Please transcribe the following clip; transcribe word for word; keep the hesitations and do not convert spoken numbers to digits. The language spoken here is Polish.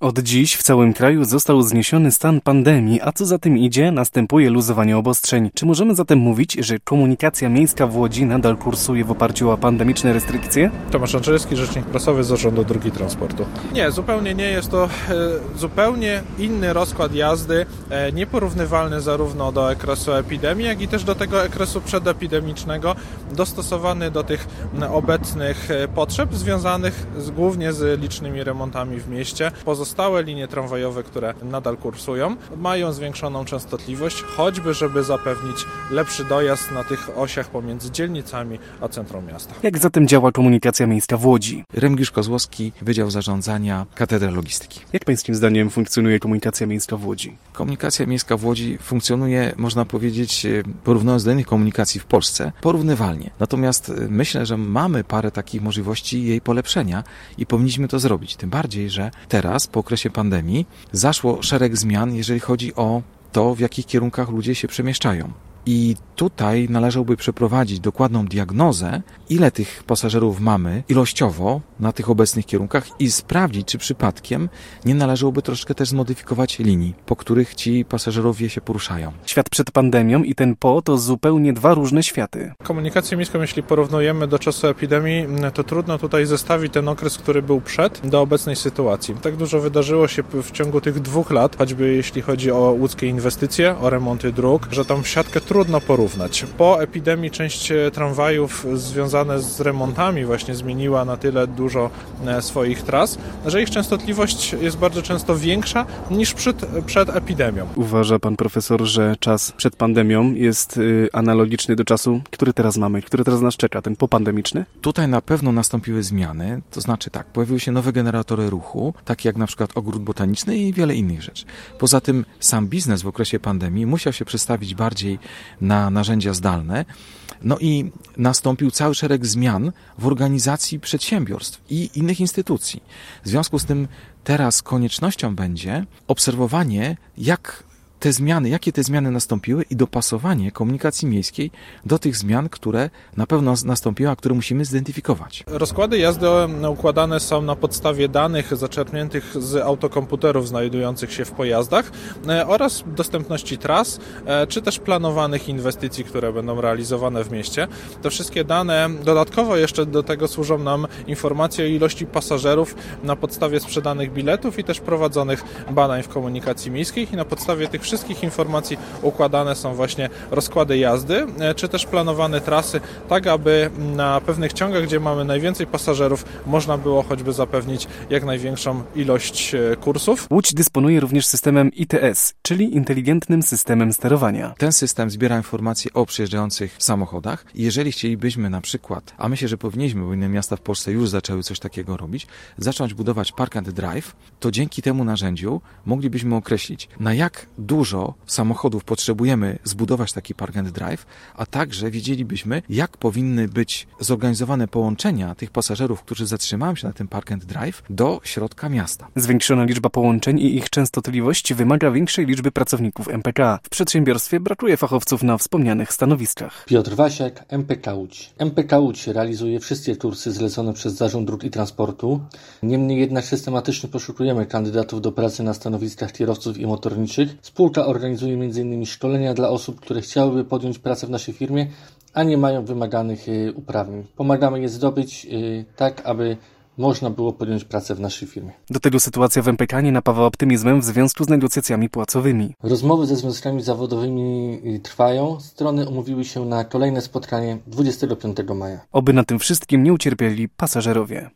Od dziś w całym kraju został zniesiony stan pandemii, a co za tym idzie, następuje luzowanie obostrzeń. Czy możemy zatem mówić, że komunikacja miejska w Łodzi nadal kursuje w oparciu o pandemiczne restrykcje? Tomasz Andrzejewski, rzecznik prasowy Zarządu Dróg i Transportu. Nie, zupełnie nie. Jest to e, zupełnie inny rozkład jazdy, e, nieporównywalny zarówno do okresu epidemii, jak i też do tego okresu przedepidemicznego, dostosowany do tych obecnych potrzeb związanych z, głównie z licznymi remontami w mieście. Pozostałe linie tramwajowe, które nadal kursują, mają zwiększoną częstotliwość, choćby żeby zapewnić lepszy dojazd na tych osiach pomiędzy dzielnicami a centrum miasta. Jak zatem działa komunikacja miejska w Łodzi? Remigiusz Kozłowski, Wydział Zarządzania, Katedra Logistyki. Jak pańskim zdaniem funkcjonuje komunikacja miejska w Łodzi? Komunikacja miejska w Łodzi funkcjonuje, można powiedzieć, porównując do innych komunikacji w Polsce, porównywalnie. Natomiast myślę, że mamy parę takich możliwości jej polepszenia i powinniśmy to zrobić. Tym bardziej, że teraz, po okresie pandemii, zaszło szereg zmian, jeżeli chodzi o to, w jakich kierunkach ludzie się przemieszczają. I tutaj należałoby przeprowadzić dokładną diagnozę, ile tych pasażerów mamy ilościowo na tych obecnych kierunkach i sprawdzić, czy przypadkiem nie należałoby troszkę też zmodyfikować linii, po których ci pasażerowie się poruszają. Świat przed pandemią i ten po to zupełnie dwa różne światy. Komunikację miejską, jeśli porównujemy do czasu epidemii, to trudno tutaj zestawić ten okres, który był przed, do obecnej sytuacji. Tak dużo wydarzyło się w ciągu tych dwóch lat, choćby jeśli chodzi o łódzkie inwestycje, o remonty dróg, że tam siatkę trudno porównać. Po epidemii część tramwajów związane z remontami właśnie zmieniła na tyle dużo swoich tras, że ich częstotliwość jest bardzo często większa niż przed, przed epidemią. Uważa pan profesor, że czas przed pandemią jest y, analogiczny do czasu, który teraz mamy, który teraz nas czeka, ten popandemiczny? Tutaj na pewno nastąpiły zmiany, to znaczy tak, pojawiły się nowe generatory ruchu, takie jak na przykład ogród botaniczny i wiele innych rzeczy. Poza tym sam biznes w okresie pandemii musiał się przestawić bardziej na narzędzia zdalne, no i nastąpił cały szereg zmian w organizacji przedsiębiorstw i innych instytucji. W związku z tym teraz koniecznością będzie obserwowanie, jak te zmiany, jakie te zmiany nastąpiły i dopasowanie komunikacji miejskiej do tych zmian, które na pewno nastąpiły, a które musimy zidentyfikować. Rozkłady jazdy układane są na podstawie danych zaczerpniętych z autokomputerów znajdujących się w pojazdach oraz dostępności tras, czy też planowanych inwestycji, które będą realizowane w mieście. Te wszystkie dane, dodatkowo jeszcze do tego służą nam informacje o ilości pasażerów na podstawie sprzedanych biletów i też prowadzonych badań w komunikacji miejskiej i na podstawie tych wszystkich informacji układane są właśnie rozkłady jazdy, czy też planowane trasy, tak aby na pewnych ciągach, gdzie mamy najwięcej pasażerów, można było choćby zapewnić jak największą ilość kursów. Łódź dysponuje również systemem I T S, czyli inteligentnym systemem sterowania. Ten system zbiera informacje o przyjeżdżających samochodach i jeżeli chcielibyśmy na przykład, a myślę, że powinniśmy, bo inne miasta w Polsce już zaczęły coś takiego robić, zacząć budować park and drive, to dzięki temu narzędziu moglibyśmy określić, na jak dużo samochodów potrzebujemy zbudować taki park and drive, a także wiedzielibyśmy, jak powinny być zorganizowane połączenia tych pasażerów, którzy zatrzymają się na tym park and drive, do środka miasta. Zwiększona liczba połączeń i ich częstotliwość wymaga większej liczby pracowników M P K. W przedsiębiorstwie brakuje fachowców na wspomnianych stanowiskach. Piotr Wasiak, M P K Łódź. M P K Łódź realizuje wszystkie kursy zlecone przez Zarząd Dróg i Transportu. Niemniej jednak systematycznie poszukujemy kandydatów do pracy na stanowiskach kierowców i motorniczych. Spółka organizuje między innymi szkolenia dla osób, które chciałyby podjąć pracę w naszej firmie, a nie mają wymaganych y, uprawnień. Pomagamy je zdobyć y, tak, aby można było podjąć pracę w naszej firmie. Do tego sytuacja w M P K nie napawa optymizmem w związku z negocjacjami płacowymi. Rozmowy ze związkami zawodowymi trwają. Strony umówiły się na kolejne spotkanie dwudziestego piątego maja. Oby na tym wszystkim nie ucierpieli pasażerowie.